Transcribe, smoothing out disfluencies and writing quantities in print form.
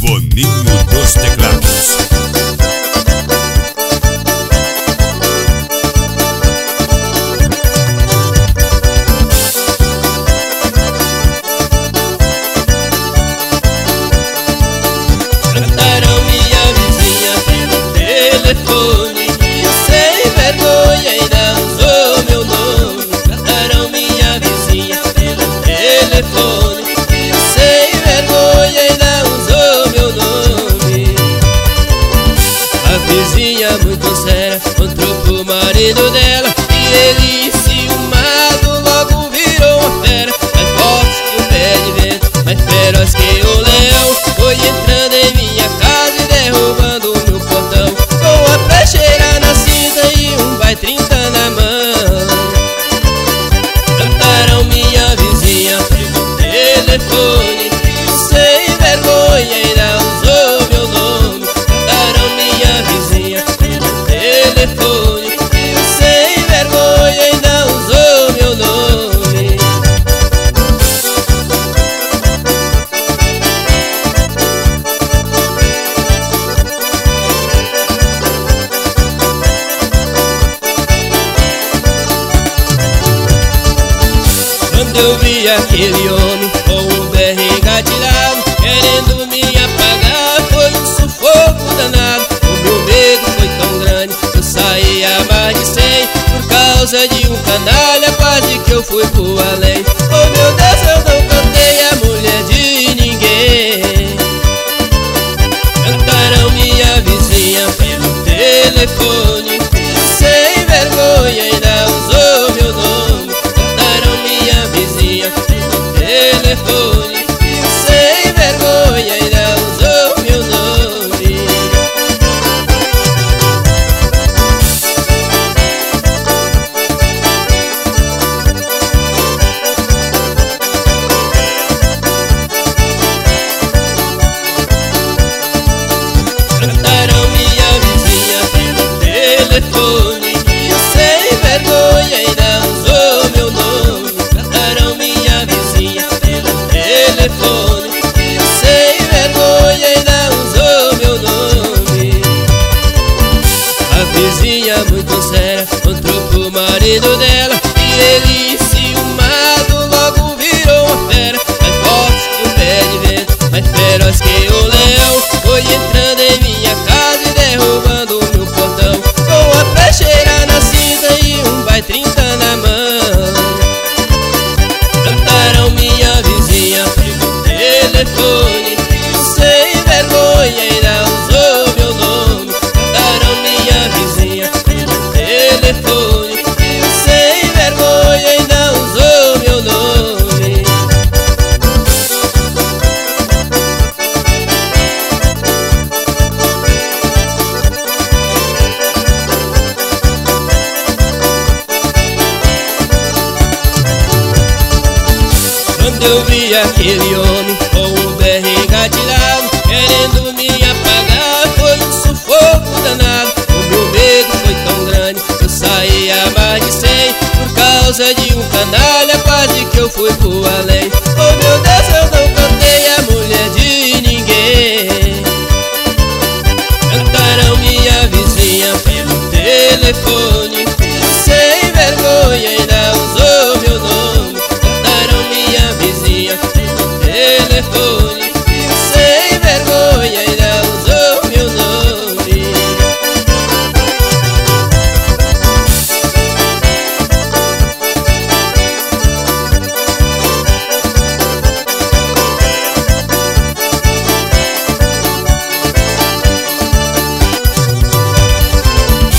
Boninho dos Teclados. Cantaram minha vizinha pelo telefone, e sem vergonha ainda usou meu nome. Cantaram minha vizinha pelo telefone, e sem vergonha ainda usou meu nome. A vizinha muito séria contou pro marido dela, e ele ciumado logo virou uma fera. Mais forte que um pé de vento, mais feroz que o leão, foi entrando em minha casa e derrubando o meu portão, com a peixeira na cinta e um vai 30 na mão. Cantaram minha vizinha pelo telefone, sem vergonha ainda usou meu nome. Cantaram minha vizinha pelo telefone, sem vergonha ainda usou meu nome. Quando eu vi aquele homem com o berro engatilhado, querendo me apagar, foi um sufoco danado. O meu medo foi tão grande, eu saí a mais de 100. Por causa de um canalha, quase que eu fui pro além. Oh meu Deus, eu não cantei a mulher de ninguém. Cantaram minha vizinha pelo telefone, sem vergonha ainda usou meu nome. Cantaram minha vizinha pelo telefone, sem vergonha ainda usou meu nome. Cantaram minha vizinha pelo telefone, sem vergonha ainda usou meu nome. Cantaram minha vizinha pelo telefone, sem vergonha ainda usou meu nome. A vizinha muito séria contou pro marido dela, e ele ciumado logo virou uma fera. Mais forte que um pé de vento, mais feroz que o leão, foi entrando em minha casa e derrubando o meu portão, com a peixeira na cinta e um vai 30 na mão. Cantaram minha vizinha pelo telefone, sem vergonha ainda usou meu nome. Cantaram minha vizinha pelo telefone, sem vergonha ainda usou meu nome. Quando eu vi aquele homem com o berro engatilhado, querendo me apagar, foi um sufoco danado. O meu medo foi tão grande, eu saí a mais de 100. Por causa de um canalha, quase que eu fui pro além.